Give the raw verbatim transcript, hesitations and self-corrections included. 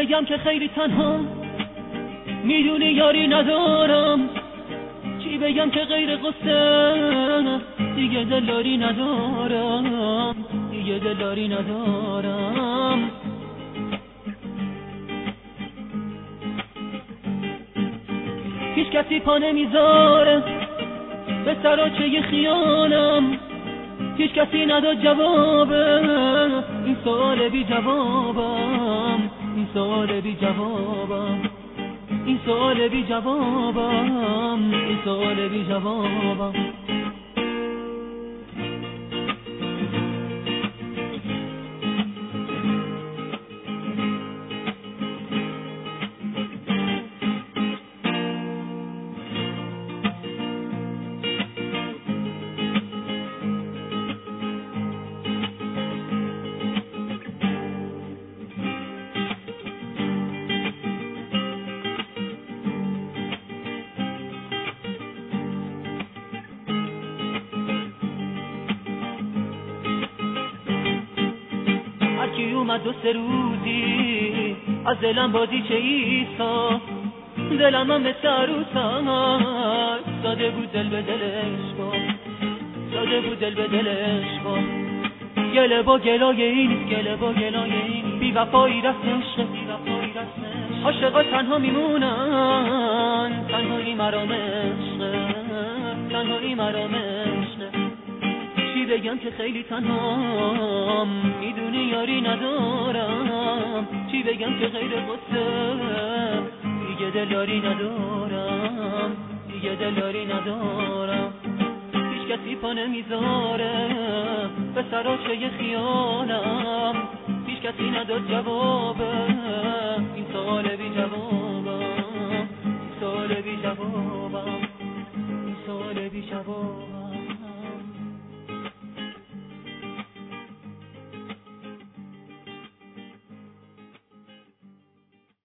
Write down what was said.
بگم که خیلی تنها، میدونی یاری ندارم. چی بگم که غیر قصه، دیگه دلاری ندارم، دیگه دلاری ندارم. هیچ کسی پا نمیذاره به سراچه خیالم، هیچ کسی نداد جواب این سوال بی جوابم، این سوال بی جوابم، این سوال بی جوابم، این سوال بی جوابم. هرکی اومد دو سه روزی از دلم بازی چه ایسا، دلم هم مثل عروسم ساده بود دل به دلش با، ساده بود دل به دلش با. گله با گلای این نیست، گله با گلای این بی وفایی رسمشه، بی وفایی رسمش. عاشقا تنها میمونن، تنهایی مرام عشقه، تنهایی مرام عشقه. چی بگم که خیلی تنهام، میدونی یاری ندارم. چی بگم که غیر قصه، دیگه دلاری ندارم، دیگه دلاری ندارم. هیچ کسی پا نمیذاره به سراچه خیالم، هیچ کسی نداد جواب این سوال بی جوابم، این سوال بی جوابم، این سوال بی جوابم.